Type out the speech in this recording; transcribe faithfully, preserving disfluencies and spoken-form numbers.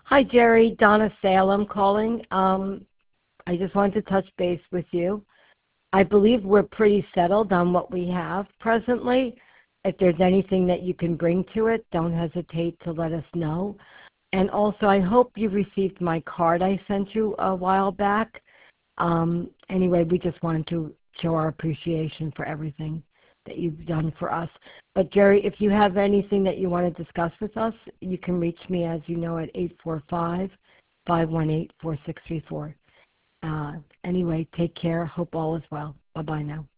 Hi, Jerry. Donna Salem calling. Um, I just wanted to touch base with you. I believe we're pretty settled on what we have presently. If there's anything that you can bring to it, don't hesitate to let us know. And also, I hope you received my card I sent you a while back. Um, anyway, we just wanted to show our appreciation for everything that you've done for us. But Jerry, if you have anything that you want to discuss with us, you can reach me, as you know, at eight four five, five one eight, four six three four. Uh, anyway, take care. Hope all is well. Bye-bye now.